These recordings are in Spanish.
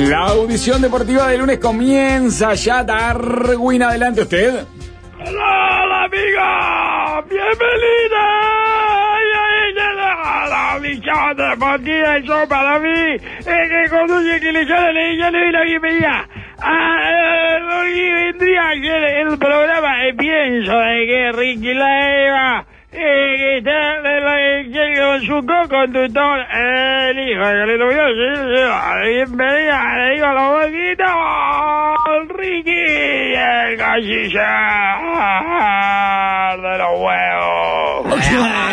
La audición deportiva de lunes comienza ya. Darwin, adelante usted. ¡Hola, amigo! ¡Bienvenida! La audición deportiva y yo para mí, que conduce que yo le doy la bienvenida. Vendría ayer el programa, pienso de que Ricky Leiva, que está con su co-conductor, el hijo de que le bienvenida, le digo a los boquitos, Ricky, el canciller de los huevos.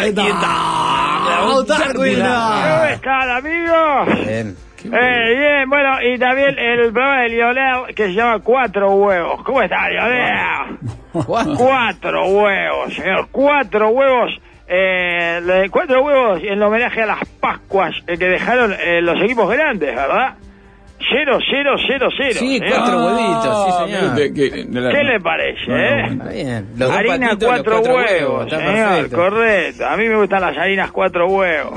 ¿Cómo están, amigos? Bien. Bien, bueno, y también el programa de Lionel que se llama Cuatro Huevos. ¿Cómo está, Lionel? Cuatro huevos, señor. Cuatro huevos. Cuatro huevos en homenaje a las Pascuas que dejaron los equipos grandes, ¿verdad? 0-0-0-0. Sí, cuatro huevitos, sí, señor. ¿Qué le parece, Está bien. Los dos harina patitos, cuatro los huevos, está señor, perfecto. correcto. A mí me gustan las harinas cuatro huevos.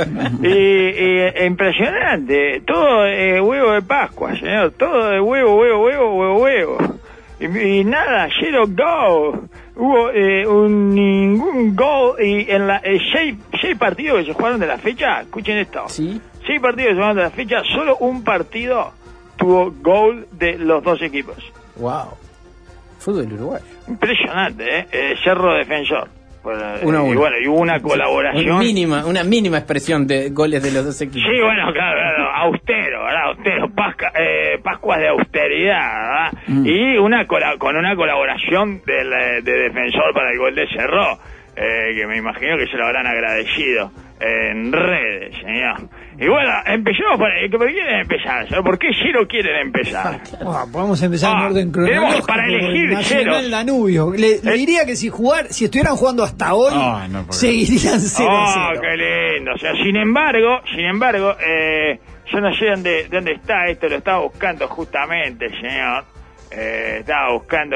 y impresionante. Todo huevo de Pascua, señor. Todo de huevo. Y nada, 0 gol. Hubo ningún gol. Y en la 6 partidos que se jugaron de la fecha, escuchen esto. Sí. 6 partidos que se jugaron de la fecha, solo un partido tuvo gol de los dos equipos. Wow. Fútbol uruguayo. Impresionante, Cerro Defensor. Y 1-1. bueno, y hubo una colaboración. Una mínima expresión de goles de los dos equipos. Sí, bueno, claro, austero, ¿verdad? Austero, Pascuas de austeridad, ¿verdad? Y con una colaboración de Defensor para el gol de Cerro, que me imagino que se lo habrán agradecido en redes, señor. Y bueno, empecemos ¿por qué quieren empezar? ¿Por qué Cero quieren empezar? Podemos empezar en orden tenemos cronológico. para elegir Nacional Cero. Danubio. Le diría que si estuvieran jugando hasta hoy, seguirían 0-0. Qué lindo. O sea, sin embargo, yo no sé dónde está esto, lo estaba buscando justamente, señor. Estaba buscando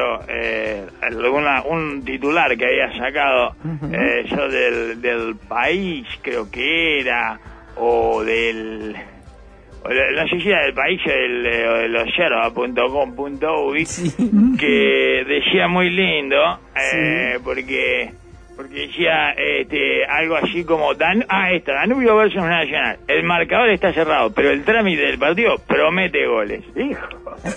un titular que había sacado yo del País, creo que era, o no sé si era del País o de los yerba.com.uy, que decía muy lindo, porque decía algo así como Danubio versus Nacional. El marcador está cerrado, pero el trámite del partido promete goles. Hijo.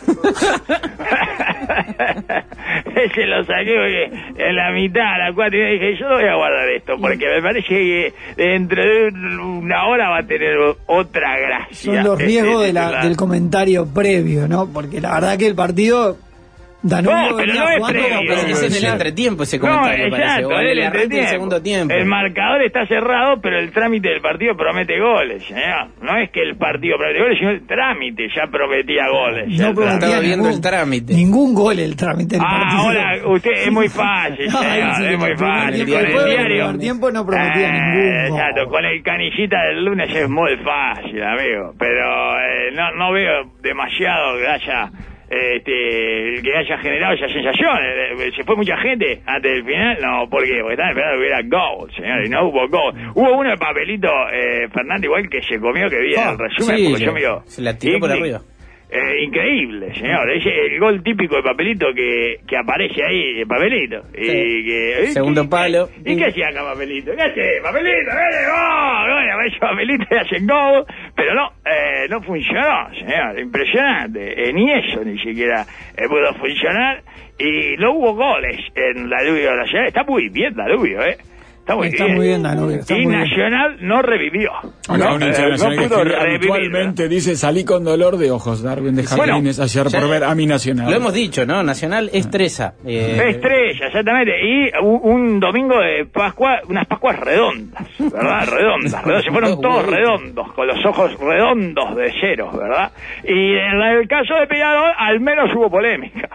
Ese lo saqué porque en la mitad, a la 4, y dije, yo no voy a guardar esto, porque me parece que dentro de una hora va a tener otra gracia. Son los riesgos del comentario previo, ¿no? Porque la verdad que el partido... Danubio pero no es previo. Pero es en el entretiempo ese comentario, exacto, parece. O en el arranque del segundo tiempo. El marcador está cerrado, pero el trámite del partido promete goles, ¿eh? No es que el partido promete goles, sino el trámite ya prometía goles. No prometía estaba viendo el trámite. Ningún gol el trámite del partido. Ahora, usted es muy fácil, señor, es muy fácil. Con el diario. El tiempo no prometía ningún gol. Exacto, con el canillita del lunes es muy fácil, amigo. Pero no veo demasiado que haya... que haya generado esa sensación. Se fue mucha gente antes del final. No, ¿por qué? Porque estaban esperando que hubiera gol, señor, y no hubo gol. Hubo uno de papelito, Fernández, igual que se comió, que vi en el resumen, porque yo me digo, se la tiró por arriba. Increíble, señor. Es el gol típico de papelito que aparece ahí, de papelito. Segundo palo. ¿Y qué hacía acá papelito? ¿Qué hace? Papelito, aparece papelito y hacen gol. Pero no funcionó, señor. Impresionante. Ni eso ni siquiera pudo funcionar. Y no hubo goles en Danubio de la ciudad. Está muy bien Danubio, Está muy bien Danubio. Y Nacional no revivió. No pudo revivir. Habitualmente dice, salí con dolor de ojos, Darwin de Jardines, ayer por ver a mi Nacional. Lo hemos dicho, ¿no? Nacional estresa. Estrella, exactamente. Y un domingo de Pascua, unas Pascuas redondas, ¿verdad? Redondas. Se fueron todos redondos, con los ojos redondos de ceros, ¿verdad? Y en el caso de Peñarol, al menos hubo polémica.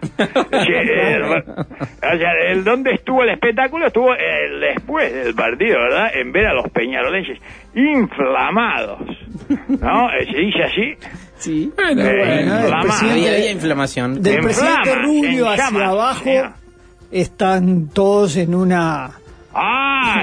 O sea, donde estuvo el espectáculo estuvo después del partido, ¿verdad? En ver a los peñarolenses inflamados, ¿no? ¿Se dice así? Sí. Había inflamación. Del presidente Rubio hacia abajo están todos en una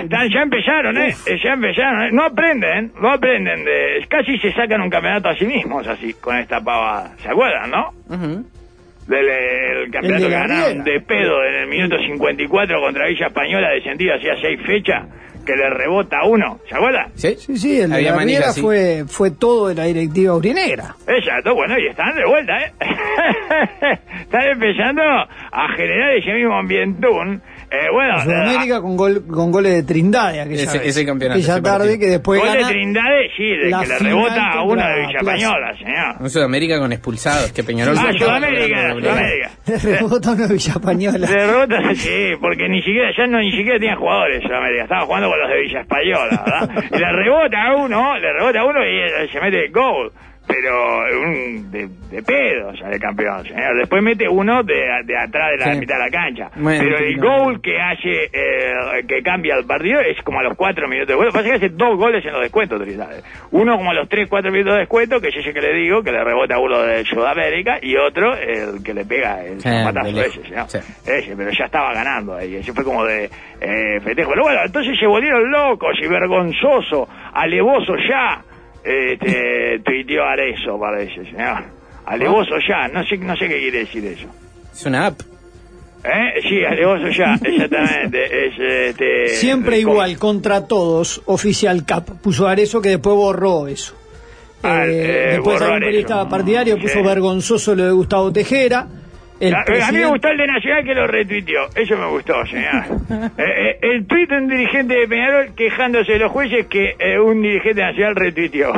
ya empezaron, no aprenden, casi se sacan un campeonato a sí mismos así, con esta pavada, ¿se acuerdan, no? Del campeonato que ganaron de pedo en el minuto 54 contra Villa Española, descendido hacía 6 fechas, que le rebota a uno, ¿se acuerda? Sí, el de la Riera fue todo de la directiva aurinegra. Exacto, bueno, y están de vuelta, están empezando a generar ese mismo ambientún. Sudamérica con goles de Trindade ese campeonato. Aquella tarde que después gol de Trindade, sí, de que le rebota a uno de Villa Española, señor. Un Sudamérica con expulsados, que Peñarol... Sudamérica. Le rebota a uno de Villa Española. Le rebota, sí, porque ni siquiera tenía jugadores Sudamérica, estaba jugando con los de Villa Española, ¿verdad? Y le rebota a uno y se mete gol. Pero de pedo ya de campeón, señor. Después mete uno de atrás de la mitad de la cancha. Bueno, pero el gol que hace, que cambia el partido es como a los 4 minutos de juego. Pasa que hace 2 goles en los descuentos, Trindade. Uno como a los 3-4 minutos de descuento, que es ese que le digo, que le rebota uno de Sudamérica, y otro, el que le pega el zapatazo ese, señor. Sí. Ese, pero ya estaba ganando ahí. Ese fue como de festejo. Pero bueno, entonces se volvieron locos y vergonzoso, alevoso ya. Tuiteó Arezzo, parece, señor. Alevoso ya, no sé qué quiere decir eso. Es una app. Sí, alevoso ya, exactamente. Siempre igual, contra todos, Oficial Cap. Puso Arezzo, que después borró eso. Después algún periodista partidario puso vergonzoso lo de Gustavo Tejera. A mí me gustó el de Nacional que lo retuiteó. Eso me gustó, señor. El tuit de un dirigente de Peñarol quejándose de los jueces que un dirigente nacional retuiteó.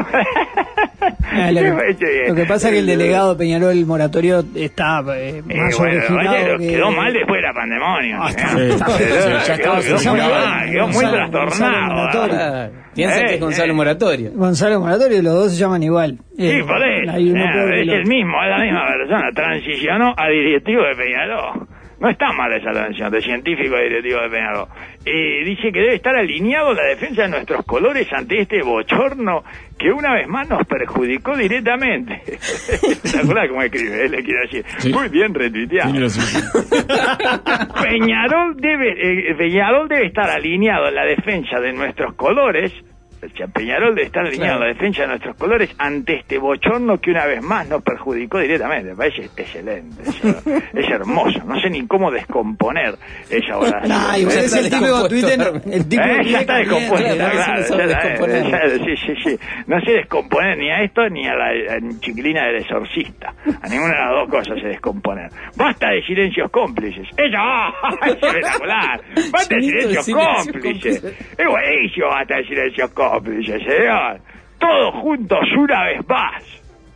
Lo que pasa es que el delegado Peñarol Moratorio está más originado que... Quedó mal después de la pandemia. Quedó muy trastornado. Piensa que es Gonzalo Moratorio. Gonzalo Moratorio, los dos se llaman igual. Sí, por eso. Es el mismo, es la misma persona. Transicionó a directivo de Peñarol. No está mal esa transición de científico a directivo de Peñarol. Dice que debe estar alineado la defensa de nuestros colores ante este bochorno que una vez más nos perjudicó directamente. Espectacular como escribe, le quiero decir. Sí. Muy bien retuiteado. Peñarol debe estar alineado en la defensa de nuestros colores. Peñarol debe estar alineado en la defensa de nuestros colores ante este bochorno que una vez más nos perjudicó directamente. Me parece excelente, es hermoso. No sé ni cómo descomponer esa oración. El tipo ya está descompuesto, claro. Sí. No sé descomponer ni a esto ni a la chiquilina del exorcista. A ninguna de las dos cosas se descomponer. Basta de silencios cómplices. Es espectacular. Basta de silencios cómplices. Es buenísimo, basta de silencios cómplices. Señor, todos juntos una vez más.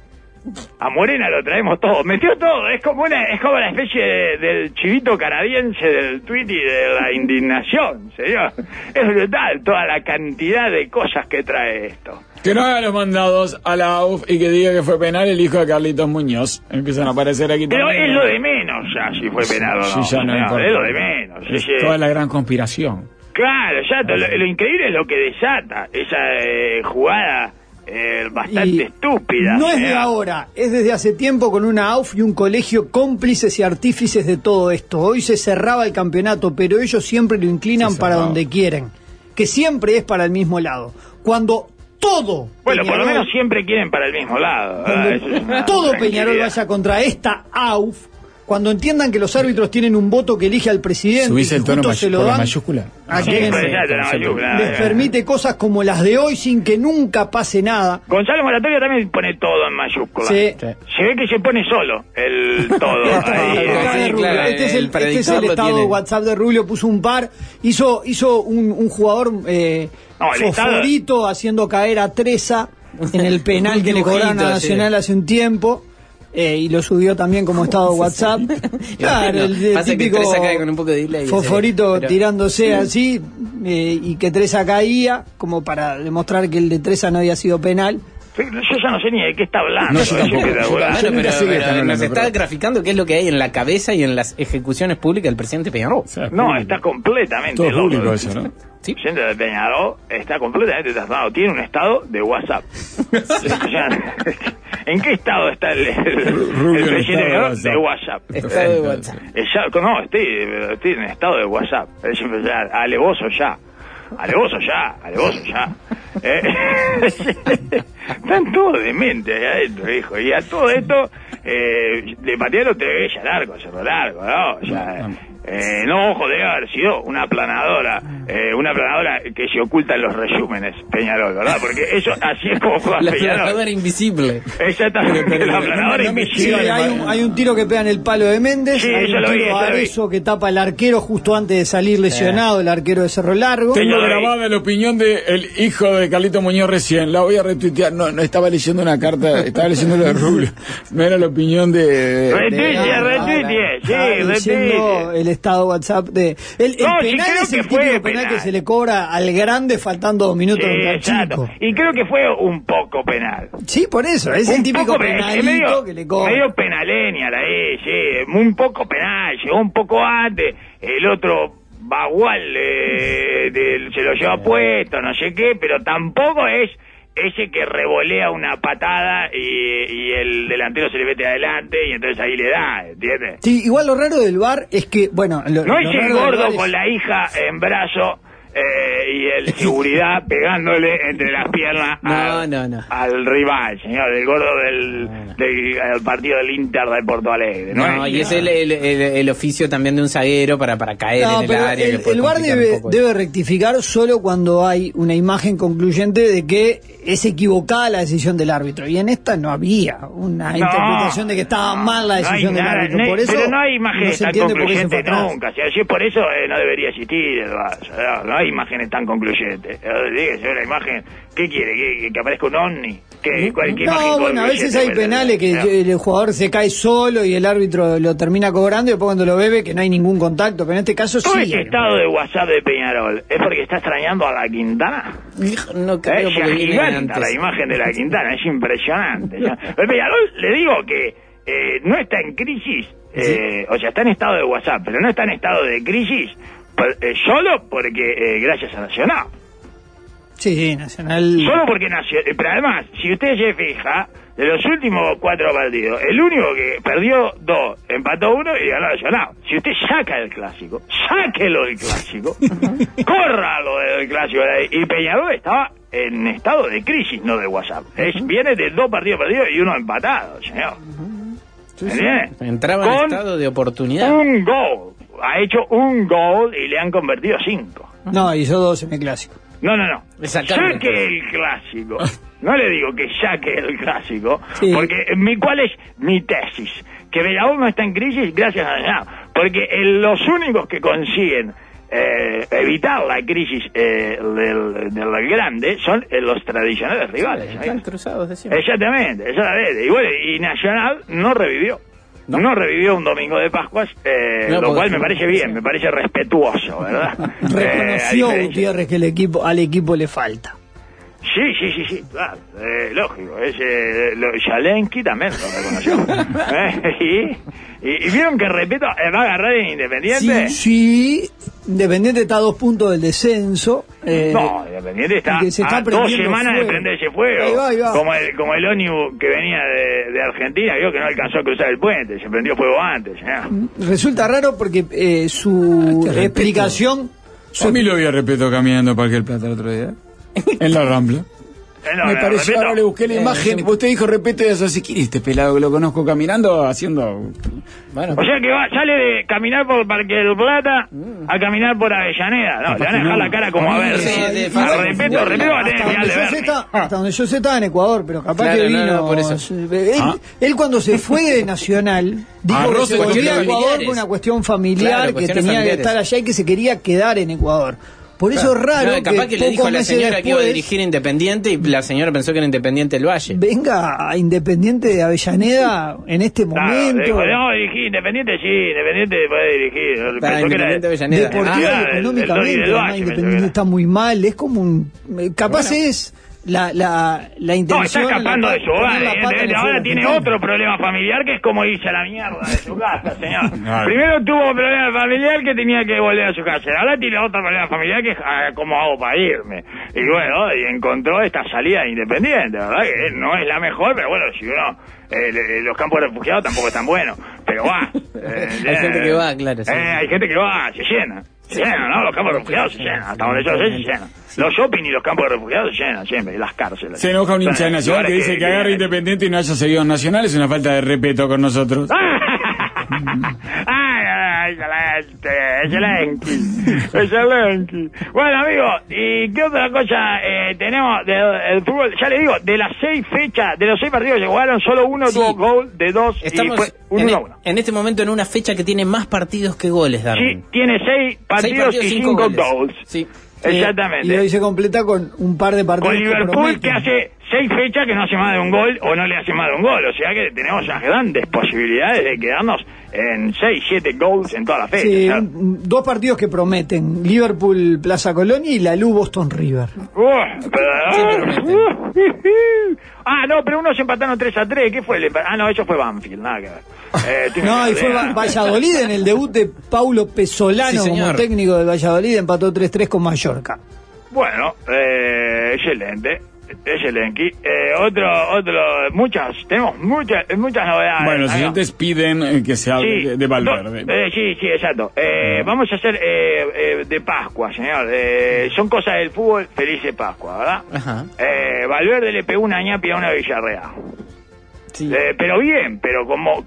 A Morena lo traemos todo, metió todo, es como la especie del chivito canadiense del tuit y de la indignación, señor. Es brutal toda la cantidad de cosas que trae esto. Que no haga los mandados a la AUF y que diga que fue penal el hijo de Carlitos Muñoz. Empiezan a aparecer aquí pero también. Es lo de menos ya, si fue penal o no. Sí, ya no importa. Es lo de menos. Es toda la gran conspiración. Claro, exacto. Lo increíble es lo que desata esa jugada bastante estúpida. No es de ahora, es desde hace tiempo con una AUF y un colegio cómplices y artífices de todo esto. Hoy se cerraba el campeonato, pero ellos siempre lo inclinan para donde quieren, que siempre es para el mismo lado. Cuando todo... Bueno, Peñarol, por lo menos siempre quieren para el mismo lado. Todo Peñarol vaya contra esta AUF. Cuando entiendan que los árbitros tienen un voto que elige al presidente, subís el tono se lo dan mayúscula. A quien les permite cosas como las de hoy sin que nunca pase nada. Gonzalo Moratorio también pone todo en mayúscula. Sí. Se ve que se pone solo el todo. Este es el estado de WhatsApp de Rubio, puso un par, hizo un jugador fosforito haciendo caer a Treza en el penal que le cobraron a Nacional hace un tiempo. Y lo subió también como estado de WhatsApp. Claro, el típico con un poco de delay, fosforito tirándose así, y que Treza caía, como para demostrar que el de Treza no había sido penal. Yo ya no sé ni de qué está hablando. No, pero nos está graficando qué es lo que hay en la cabeza y en las ejecuciones públicas del presidente Peñarol. No, está completamente todo loco. Público eso, ¿no? ¿Sí? El presidente de Peñarol está completamente trastornado. Tiene un estado de WhatsApp. ¿En qué estado está el presidente de WhatsApp? Estado de WhatsApp. No, estoy en estado de WhatsApp. Es alevoso ya. alevoso ya. Están todos dementes ahí adentro, hijo. Y a todo esto, de patear te ve ya largo, Cerro Largo, ¿no? O sea, no, ojo, debe haber sido una aplanadora que se oculta en los resúmenes, Peñarol, ¿verdad? Porque eso, así es como juega Peñarol. La aplanadora invisible. Exactamente, la aplanadora invisible. Sí, hay un tiro que pega en el palo de Méndez, sí, hay un tiro a eso que tapa el arquero justo antes de salir lesionado, el arquero de Cerro Largo. Tengo grabada la opinión del hijo de Carlito Muñoz recién, la voy a retuitear, no estaba leyendo una carta, estaba leyendo lo de Rubio, no era la opinión de... Retuite. El estado WhatsApp de... El penal es el típico penal que se le cobra al grande faltando 2 minutos al chico. Y creo que fue un poco penal. Sí, por eso, es el típico penalito que le cobra. Medio penalenial ahí, sí, un poco penal, llegó un poco antes, el otro bagual se lo lleva puesto, no sé qué, pero tampoco es ese que revolea una patada y el delantero se le mete adelante y entonces ahí le da, ¿entiendes? Sí, igual lo raro del VAR es que, bueno... No es el gordo con la hija en brazo y el seguridad pegándole entre las piernas al rival, señor, el gordo del partido del Inter de Porto Alegre. Y es el oficio también de un zaguero para caer en el área. El VAR debe rectificar solo cuando hay una imagen concluyente de que es equivocada la decisión del árbitro. Y en esta no había una interpretación de que estaba mal la decisión del árbitro. Por eso pero no hay imágenes tan concluyentes nunca. Si es por eso, no debería existir el VAR. No hay imágenes tan concluyentes. Dígase una imagen, ¿qué quiere? ¿Que aparezca un ovni? A veces hay penales que el jugador se cae solo y el árbitro lo termina cobrando y después cuando lo bebe que no hay ningún contacto, pero en este caso todo sí. Ese estado de WhatsApp de Peñarol, ¿es porque está extrañando a la Quintana? No creo, porque viene antes. La imagen de la Quintana es impresionante. El Peñarol, le digo que no está en crisis, o sea, está en estado de WhatsApp, pero no está en estado de crisis solo porque gracias a Nacional. Sí, Nacional. Solo porque Nacional. Pero además, si usted se fija, de los últimos 4 partidos, el único que perdió 2, empató 1 y ganó Nacional. Si usted saca el clásico, sáquelo del clásico, córralo del clásico. Y Peñarol estaba en estado de crisis, no de WhatsApp. Viene de 2 partidos perdidos y 1 empatado, señor. Entraba en estado de oportunidad. Un gol. Ha hecho un gol y le han convertido 5. No, hizo 2 en el clásico. No. Saque el clásico. No le digo que saque el clásico, porque ¿cuál es mi tesis? Que Peñarol no está en crisis gracias a Nacional. Porque los únicos que consiguen evitar la crisis del grande son los tradicionales rivales. Están cruzados de siempre. Exactamente. Y Nacional no revivió. No revivió un domingo de Pascuas, lo cual me parece bien, me parece respetuoso, ¿verdad? Reconoció Gutiérrez que al equipo le falta. Sí, claro, lógico. Yalensky también lo reconoció. ¿Y vieron que, repito, va a agarrar en Independiente? Sí. Independiente está a 2 puntos del descenso. No, Independiente está a 2 semanas de prenderse fuego. Ahí va. Como el ómnibus que venía de Argentina, vio que no alcanzó a cruzar el puente, se prendió fuego antes. Resulta raro porque su explicación... A mí lo vi a Repeto caminando para el Plata el otro día, en la Rambla. Me pareció, ahora le busqué la imagen. Usted dijo, repite eso, si quiere este pelado que lo conozco caminando, haciendo... Bueno, o sea que sale de caminar por Parque del Plata a caminar por Avellaneda. No, le van a dejar la cara como a ver. Repito, va a tener final de ver. Hasta donde yo sé estaba en Ecuador, pero capaz que vino... por eso. Él cuando se fue de Nacional, dijo que se volvía a Ecuador por una cuestión familiar, que tenía que estar allá y que se quería quedar en Ecuador. Por eso es raro capaz que le dijo a la señora que iba a dirigir Independiente y la señora pensó que era Independiente del Valle. Venga a Independiente de Avellaneda en este momento. No, dirigir Independiente, Independiente puede dirigir. Para Independiente de Avellaneda. Deportivo y económicamente, Independiente está muy mal, es como un... Capaz es... La intención... No, está escapando de su hogar. Ahora tiene otro problema familiar que es como irse a la mierda de su casa, señor. Primero tuvo un problema familiar que tenía que volver a su casa. Ahora tiene otro problema familiar que es cómo hago para irme. Y bueno, y encontró esta salida Independiente, ¿verdad? Que no es la mejor, pero bueno, si uno... los campos de refugiados tampoco están buenos, pero va. Hay gente que va, claro. Sí. Hay gente que va, se llena. Se llenan, ¿no? Los campos de refugiados se llenan. Hasta donde yo sé, se llenan. Los shopping y los campos de refugiados se llenan siempre. Y las cárceles. Se enoja un hincha de Nacional que dice que agarre Independiente y no haya seguido Nacional. Es una falta de respeto con nosotros. Excelente. Bueno, amigos, ¿y qué otra cosa tenemos del fútbol? Ya le digo, de las 6 fechas, de los 6 partidos que se jugaron, solo uno tuvo gol de 2 y fue 1-1. En este momento en una fecha que tiene más partidos que goles, Darwin. Sí, tiene 6 partidos y 5 goles. Sí. Exactamente. Y hoy se completa con un par de partidos. Con Liverpool que hace 6 fechas que no hace más de un gol o no le hace más de un gol. O sea que tenemos unas grandes posibilidades de quedarnos en 6, 7 goals en toda la fecha. Sí, 2 partidos que prometen. Liverpool Plaza Colonia y la Lu Boston River. No, pero unos empataron 3-3. ¿Qué fue el empate? No, eso fue Banfield, nada que ver. No, y fue Valladolid en el debut de Paulo Pesolano como técnico de Valladolid, empató 3-3 con Mallorca. Bueno, excelente. Excelente. Tenemos muchas novedades. Bueno, los siguientes piden que se hable de Valverde. Sí, exacto. Vamos a hacer de Pascua, señor. Son cosas del fútbol. Feliz de Pascua, ¿verdad? Ajá. Valverde le pegó una ñapi a una Villarreal. Sí. Pero bien, pero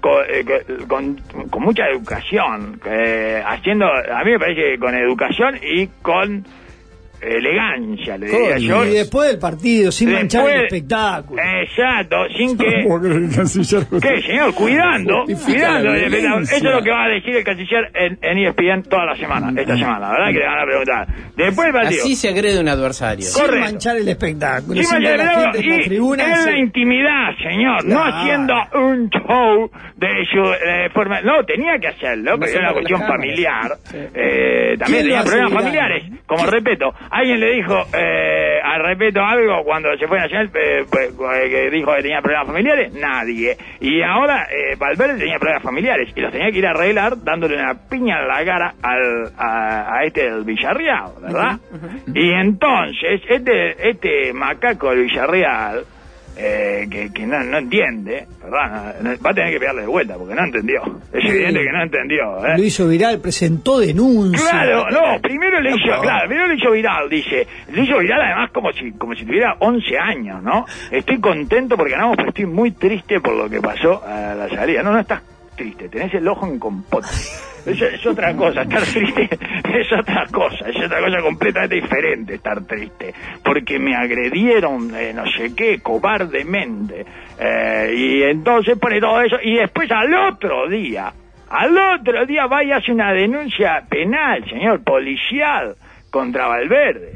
con mucha educación, haciendo, a mí me parece que con educación y con elegancia, le diría yo. Y después del partido, sin manchar el espectáculo. Exacto, sin que... ¿Qué, señor? Cuidando el espectáculo. Eso es lo que va a decir el canciller en ESPN toda la semana, esta semana, ¿verdad? Que le van a preguntar. Después del partido. Así se agrede un adversario. Sin manchar el espectáculo. Sin manchar el espectáculo. Y en la intimidad, señor. No haciendo un show de su forma... No, tenía que hacerlo, pero era una cuestión familiar. También tenía problemas familiares, como respeto. Alguien le dijo al respeto algo cuando se fue Nacional, que dijo que tenía problemas familiares. Nadie. Y ahora Valverde tenía problemas familiares y los tenía que ir a arreglar dándole una piña en la cara a este del Villarreal, ¿verdad? Y entonces este macaco del Villarreal, que no entiende, ¿verdad? Va a tener que pegarle de vuelta porque no entendió. Es evidente que no entendió. Lo hizo viral, presentó denuncia. Claro, primero le hizo viral, dice. Le hizo viral además como si tuviera 11 años, ¿no? Estoy contento porque ganamos, pero estoy muy triste por lo que pasó a la salida. No estás triste, tenés el ojo en compota. Es otra cosa, estar triste es otra cosa completamente diferente, estar triste, porque me agredieron, no sé qué, cobardemente, y entonces pone todo eso, y después al otro día va y hace una denuncia penal, señor, policial, contra Valverde.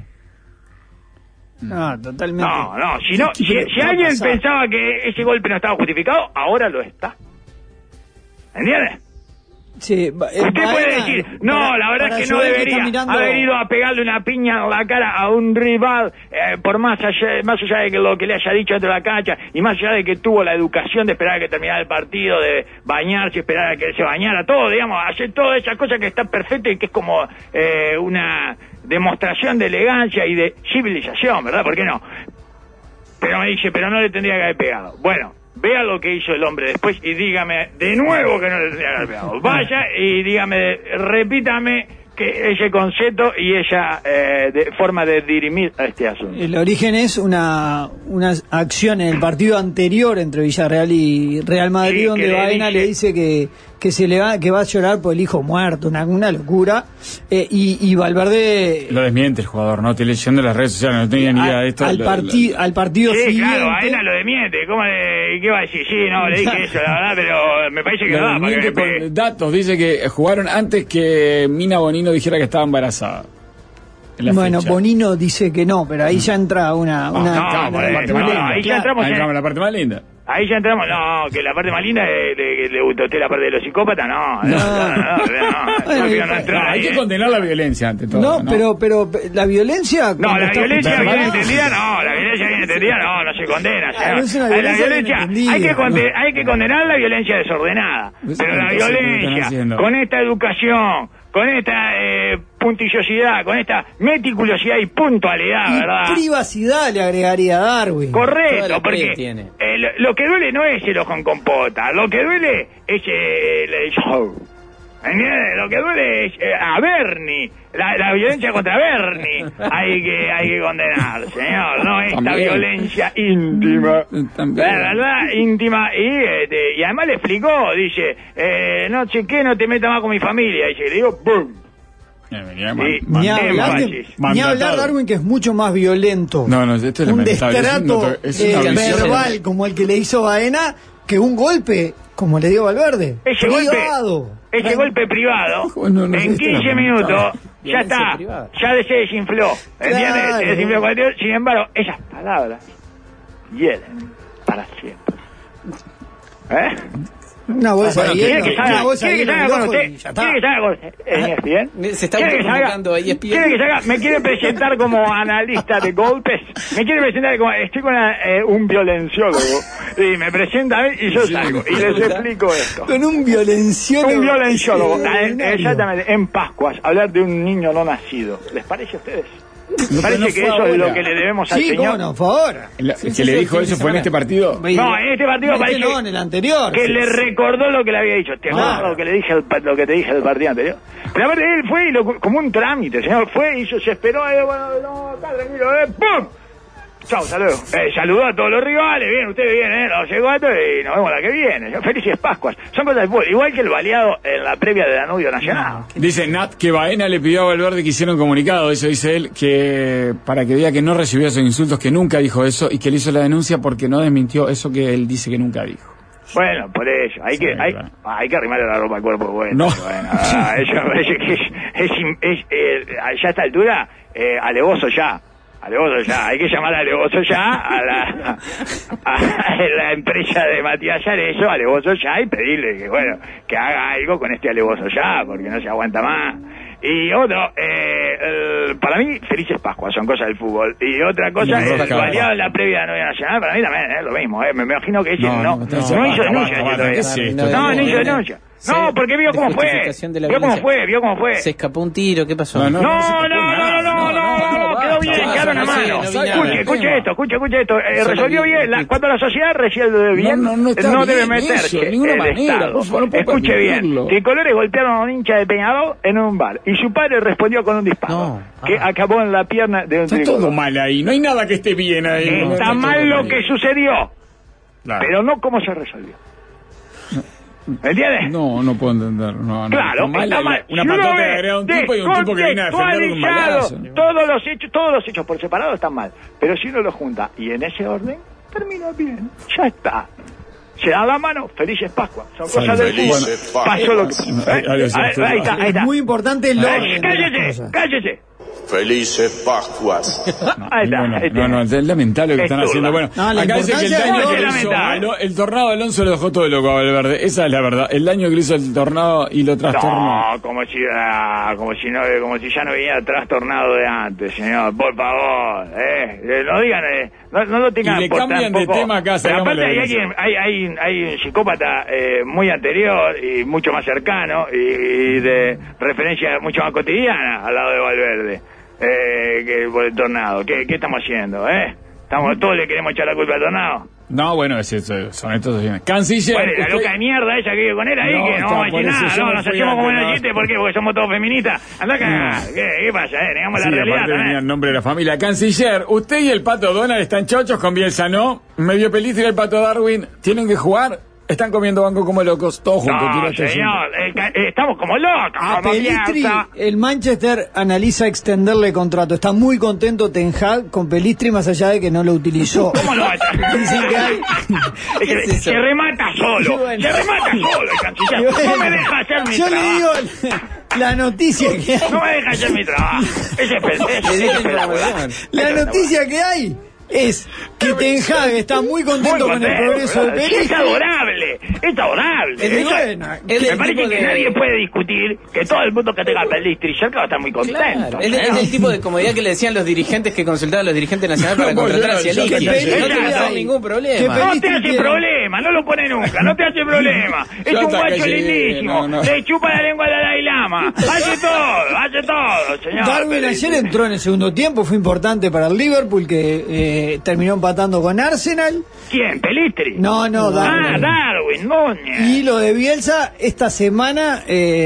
No, totalmente. Si alguien pensaba que ese golpe no estaba justificado, ahora lo está. ¿Entiendes? Sí, usted puede decir, la verdad es que no debería haber ido a pegarle una piña en la cara a un rival, por más allá de que lo que le haya dicho dentro de la cancha, y más allá de que tuvo la educación de esperar a que terminara el partido, de bañarse, esperar a que se bañara, todo, digamos, hacer todas esas cosas que está perfecto y que es como una demostración de elegancia y de civilización, ¿verdad? ¿Por qué no? Pero me dice, pero no le tendría que haber pegado. Bueno, vea lo que hizo el hombre después y dígame de nuevo que no le tendría que haber pegado. Vaya y dígame, repítame que ese concepto y esa forma de dirimir a este asunto. El origen es una acción en el partido anterior entre Villarreal y Real Madrid, sí, donde Baena le dice que va a llorar por el hijo muerto, una locura, y Valverde lo desmiente el jugador, ¿no? Estoy leyendo en las redes sociales, no tenía ni idea de esto. Al partido sí, siguiente, claro, Baena lo desmiente. ¿Qué va a decir? Sí, no, le dije eso, la verdad, pero me parece que lo no desmiente con datos, dice que jugaron antes que Mina Bonino dijera que estaba embarazada. Bueno, fecha. Bonino dice que no, pero ahí ya entra una ahí ya entramos en la parte más linda. Ahí ya entramos, que la parte más linda le gustó a usted la parte de los psicópatas, no hay que condenar la violencia ante todo. Pero la violencia... la violencia bien entendida no se condena. La violencia, hay que condenar la violencia desordenada, pero la violencia, con esta educación, con esta puntillosidad, con esta meticulosidad y puntualidad, ¿verdad? Privacidad le agregaría Darwin. Correcto, porque lo que duele no es el ojo en compota, lo que duele es el show. ¿Entiendes? Lo que duele es a Bernie, la violencia contra Bernie. Hay que condenar, señor, no esta también. Violencia íntima. También. La verdad, íntima. Y además le explicó, dice, no cheque, no te metas más con mi familia. Y le digo, ¡pum! Ni hablar, Darwin, que es mucho más violento. Esto es un destrato verbal como el que le hizo Baena que un golpe como le dio Valverde. Ese golpe privado, en 15 minutos, ya está, ya se desinfló. ¿Entiendes? Claro. Se desinfló. Sin embargo, esas palabras hieren para siempre. Una bolsa ¿Quiere que salga con usted? ¿Quiere que salga con usted? ¿Bien? Se está convocando ahí. ¿Quiere que salga? ¿Me quiere presentar como analista de golpes? ¿Me quiere presentar como... Estoy con un violenciólogo. Y me presenta a mí y yo salgo. Y les explico esto. Con un violenciólogo. Un violenciólogo. Exactamente. En Pascuas, hablar de un niño no nacido. ¿Les parece a ustedes? Me parece que eso es lo que le debemos al señor. Sí, por favor. ¿Que le dijo eso fue en este partido? No, en este partido parece no, en el anterior. Que le recordó lo que le había dicho. ¿Te acuerdas lo que te dije del partido anterior? Pero aparte él fue como un trámite, señor. Fue, hizo, se esperó, está tranquilo, ¡pum! Chao, hasta luego. Saludó a todos los rivales, bien, ustedes vienen, los llegó a todos y nos vemos la que viene. Felices Pascuas. Son cosas de fútbol, igual que el baleado en la previa de Danubio Nacional. Dice Nat que Baena le pidió a Valverde que hiciera un comunicado, eso dice él, que para que diga que no recibió esos insultos, que nunca dijo eso y que le hizo la denuncia porque no desmintió eso que él dice que nunca dijo. Bueno, por eso, hay que arrimarle la ropa al cuerpo, bueno. Eso me parece que ya a esta altura, alevoso ya, hay que llamar a alevoso ya a la empresa de Matías Yarezo, alevoso ya, y pedirle que haga algo con este alevoso ya, porque no se aguanta más. Y otro, para mí, felices Pascuas, son cosas del fútbol. Y otra cosa, el variado en la previa de la novia nacional, para mí también es lo mismo. Me imagino que ese no hizo denuncia. No hizo denuncia. No, porque vio cómo fue. Se escapó un tiro, ¿qué pasó? No, quedó bien, quedaron a mano. Escuche esto. Resolvió bien. Cuando la sociedad resuelve bien, no debe meterse el Estado. Escuche bien. Tricolores golpearon a un hincha de Peñarol en un bar y su padre respondió con un disparo que acabó en la pierna de un tricolor. Está todo mal ahí, no hay nada que esté bien ahí. Está mal lo que sucedió, pero no cómo se resolvió. ¿Me entiendes? No puedo entender. Claro, está mal. Una patata le agrega a un tipo y un tipo que viene a defender un balazo. Todos los hechos por separado están mal. Pero si uno los junta y en ese orden, termina bien. Ya está. Se da la mano, felices Pascuas. Son cosas del fútbol. Pasó lo que... Ahí está. Es muy importante el orden. Cállese. Felices Pascuas. Es lamentable lo que están haciendo. Bueno, acá dice que el daño que hizo el tornado de Alonso lo dejó todo loco a Valverde. Esa es la verdad. El daño que hizo el tornado y lo trastornó. No, como si ya no venía trastornado de antes, señor. Por favor, no digan, no lo tengan. Y le cambian de tema acá. Pero aparte hay un psicópata muy anterior y mucho más cercano y de referencia mucho más cotidiana al lado de Valverde. Que por el tornado. ¿Qué estamos haciendo? ¿Todos le queremos echar la culpa al tornado? No, bueno, son estos bien. Canciller. Bueno, la loca de mierda esa que vive con él ahí, que no vamos a decir nada, nos hacemos como una chiste, ¿por qué? Porque somos todos feministas. Anda acá, ¿qué pasa? Negamos la realidad también. El nombre de la familia. Canciller, usted y el Pato Donald están chochos con Bielsa, ¿no? Medio Pelistri y el Pato Darwin tienen que jugar. Están comiendo banco como locos, todos juntos. No, señor, estamos como locos. A Pelistri, el Manchester analiza extenderle contrato. Está muy contento Ten Hag con Pelistri, más allá de que no lo utilizó. ¿Cómo lo va a hacer? Dicen que hay... Se remata solo. Bueno. Se remata solo el canciller. No me deja hacer mi trabajo. Yo le digo la noticia que hay. No me deja hacer mi trabajo. La noticia que hay es que Ten Hag está muy contento con el progreso de Pelistri. Es adorable. Me parece que nadie puede discutir que todo el mundo que tenga Pelistri cerca va a estar muy contento. Claro. Es el tipo de comodidad que le decían los dirigentes que consultaban los dirigentes nacionales para contratar a Cialini. No tiene ningún problema. No te hace problema, no lo pone nunca, no te hace problema. Es un guacho lindísimo. Le chupa la lengua al Dalai Lama. Hace todo, señor. Darwin ayer entró en el segundo tiempo, fue importante para el Liverpool que terminó empatando con Arsenal. ¿Quién? ¿Pelistri? No, Darwin. Darwin, Núñez. Y lo de Bielsa, esta semana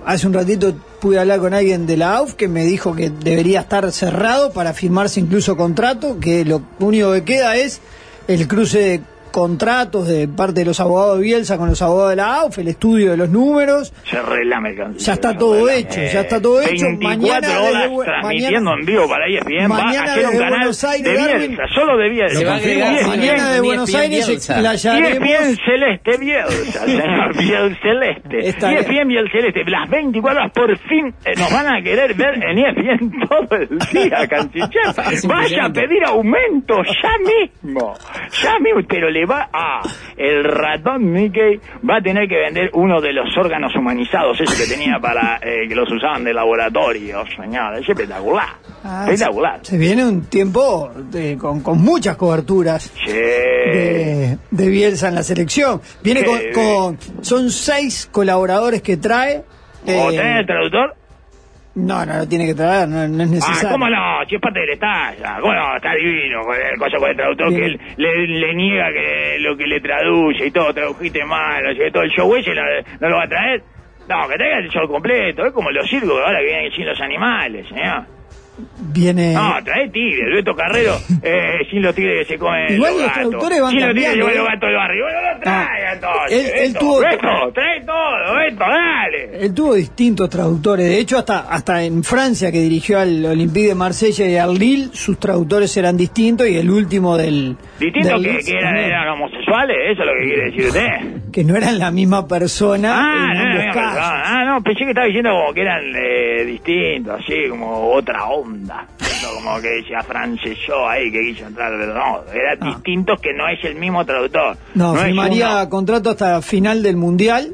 hace un ratito pude hablar con alguien de la AUF que me dijo que debería estar cerrado para firmarse incluso contrato, que lo único que queda es el cruce de contratos de parte de los abogados de Bielsa con los abogados de la AUF, el estudio de los números. Ya está todo hecho, ya está todo hecho. 24 horas transmitiendo en vivo para ESPN. Mañana desde Buenos Aires, de Bielsa, solo de Bielsa. Mañana de Buenos Aires explayaremos. ESPN Celeste Bielsa, señor Biel Celeste. ESPN Biel Celeste. Las 24 horas por fin nos van a querer ver en ESPN todo el día, Canchichef. Vaya a pedir aumento ya mismo, pero le va el ratón Mickey va a tener que vender uno de los órganos humanizados, ese que tenía para que los usaban de laboratorio, señor. Es espectacular. Espectacular. Se viene un tiempo con muchas coberturas de Bielsa en la selección. Viene son 6 colaboradores que trae. ¿Tenés el traductor? No tiene que traer, no es necesario. ¿Cómo no? Si es parte del estalla. Bueno, está divino con el cosa con el traductor. Bien. Que él le niega que lo que le traduce y todo, tradujiste mal, todo el show ese no lo va a traer. No, que traiga el show completo. Es como los circos ahora que vienen sin los animales, señor. Viene... No, trae tigre, el Beto Carrero, sin los tigres que se comen. Igual los los traductores van cambiando. Sin los tigres que cambiando, los gatos del barrio. Bueno, lo trae entonces. Él tuvo... Beto, trae todo, Beto, dale. Él tuvo distintos traductores. De hecho, hasta en Francia, que dirigió al Olympique de Marsella y al Lille, sus traductores eran distintos, y el último del... ¿Distintos que eran homosexuales? ¿Eso es lo que quiere decir usted? Que no eran la misma persona en ambos casos. No, pensé que estaba diciendo como que eran distintos, así, como otra onda. Como que se afrancesó ahí, que quiso entrar, pero no, eran distintos, que no es el mismo traductor. No firmaría contrato hasta final del Mundial.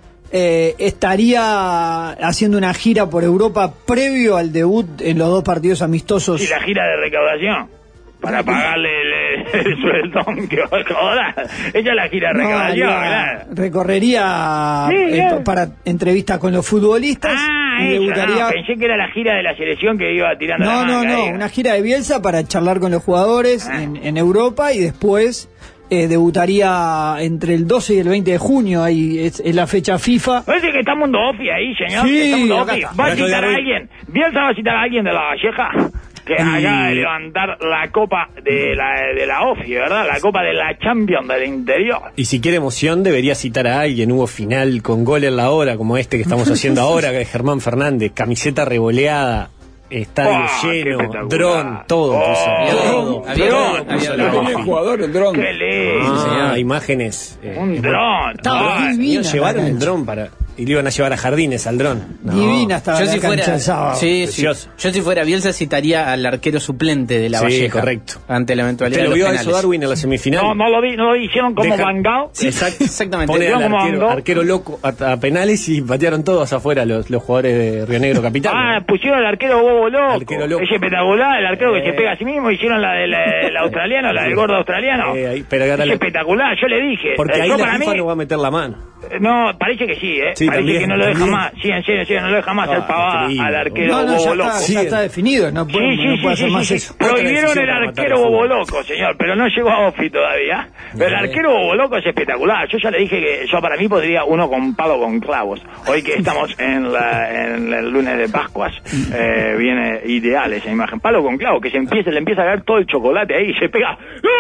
Estaría haciendo una gira por Europa previo al debut en los 2 partidos amistosos. ¿Y la gira de recaudación? Para pagarle el sueldón que va a cobrar. Ella es la gira de recaudación, ¿verdad? Recorrería para entrevistas con los futbolistas. Y debutaría... pensé que era la gira de la selección que iba tirando la manga. No, una gira de Bielsa para charlar con los jugadores en Europa, y después debutaría entre el 12 y el 20 de junio, ahí es la fecha FIFA. Parece que está Mundo Ofi ahí, señor. Sí, va a citar a alguien. Bielsa va a citar a alguien de la Valleja que haga de levantar la copa de la OFI, ¿verdad? La copa de la Champions del Interior. Y si quiere emoción, debería citar a alguien. Hubo final con gol en la hora, como este que estamos haciendo ahora, que es Germán Fernández, camiseta revoleada, estadio lleno, dron, todo. Había jugador, el dron. Qué lindo. Imágenes. Un dron. Estaba divina. Llevaron el dron y le iban a llevar a Jardines al dron. Divina estaba la cancha el sábado. Sí. Yo si fuera Bielsa citaría al arquero suplente de la Valleja. Correcto. Ante la eventualidad de los penales. ¿Te lo vio a eso Darwin en la semifinal? No lo vi, hicieron como Vangao. Sí, exactamente. Pone al arquero loco a penales y patearon todos afuera los jugadores de Río Negro Capital. Pusieron al arquero bobo loco. Arquero loco. Es espectacular, el arquero que se pega a sí mismo. Hicieron la del australiano, la del gordo australiano. Pero es espectacular, yo le dije. Porque ahí la FIFA no va a meter la mano. No, parece que sí, Sí, parece también, que no lo deja más. Sí, en serio, no lo deja más el pavá al arquero bobo loco. Ya está definido, no puede hacer más eso. Prohibieron el arquero bobo loco, señor, pero no llegó a Ofi todavía. Pero el arquero bobo loco es espectacular. Yo ya le dije que yo para mí podría uno con palo con clavos. Hoy que estamos en el lunes de Pascuas, viene ideal esa imagen. Palo con clavos, que le empieza a caer todo el chocolate ahí y se pega.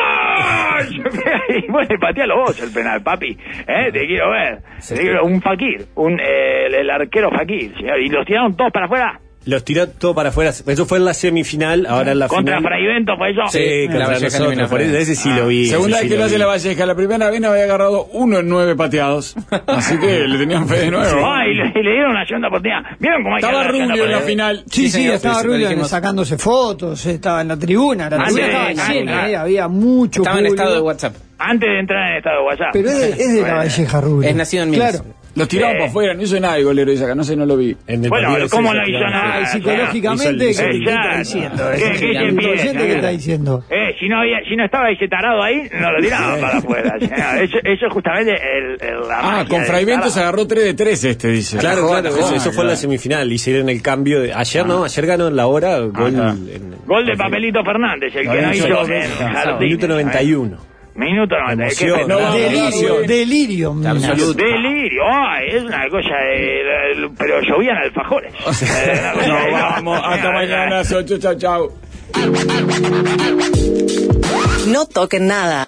Y bueno, patealo vos el penal, papi. Te quiero ver. Un fakir, el arquero fakir, señor. Y los tiraron todos para afuera. Los tiró todo para afuera. Eso fue en la semifinal, ahora en la contra final. ¿Contra Fraivento fue eso? Sí, contra nosotros. Por ese sí lo vi. Segunda vez que lo hace la Valleja. La primera vez no había agarrado 1 en 9 pateados. Así que le tenían fe de nuevo. Y le dieron una segunda oportunidad. ¿Vieron cómo hay estaba Rubio en la final? Sí, estaba Rubio sacándose fotos. Estaba en la tribuna. La tribuna estaba llena, había mucho estaba público. En estado de WhatsApp. Antes de entrar en estado de WhatsApp. Pero es de la Valleja, Rubio. Es nacido en Minas. Claro. Los tiraban para afuera, no hizo nada el golero Isaca, no sé, no lo vi. Bueno, ¿cómo no hizo nada? Psicológicamente, ¿qué está diciendo? ¿Qué está diciendo? Si no estaba ese tarado ahí, no lo tiraban para afuera. Eso es justamente la con Fraivento se agarró 3 de 3 dice. Claro, eso fue en la semifinal, hicieron el cambio. Ayer ganó en la hora, gol de Papelito Fernández, el que no hizo en Jardines. Minuto 91. Minuto 90. Delirio. Absoluto. Delirio. Ay, es una cosa pero llovían alfajores. No, vamos, hasta mañana, 8, chau. No toquen nada.